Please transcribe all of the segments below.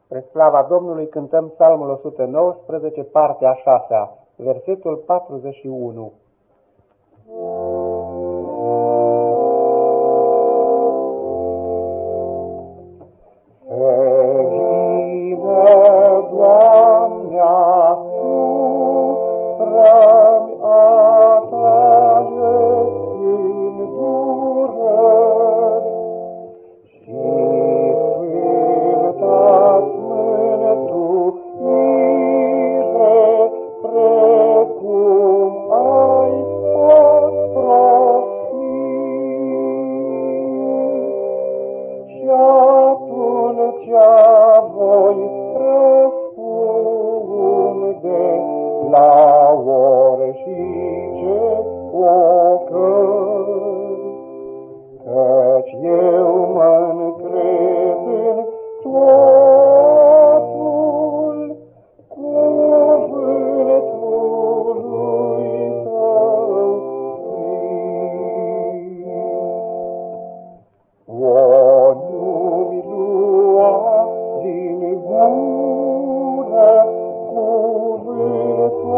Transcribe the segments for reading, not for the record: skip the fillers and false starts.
Spre slava Domnului cântăm Psalmul 119, partea a 6-a, versetul 41. Doamne, asupra-mi atrage îndurări și sfânta-ți mântuire, precum ai fost promis. Și atunci voi răspunde la orice ocări, căci eu mă-ncred în totul cuvântului Tău scris. O, nu-mi lua din gură cuvântul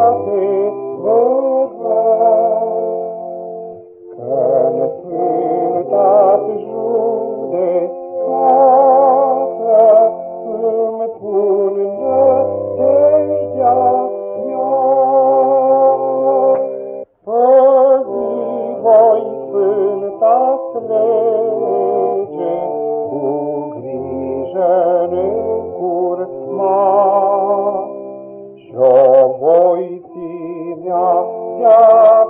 adevărat, că-n sfânta-ți judecată îmi pun nădejdea mea. Păzi voi sfânta-ți lege, cu grijă necurma, și-o voi ținea de-a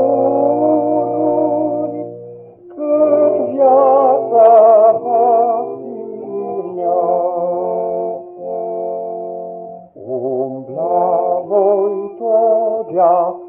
pururi, cât viața va fi mea. Umbla voi totdeauna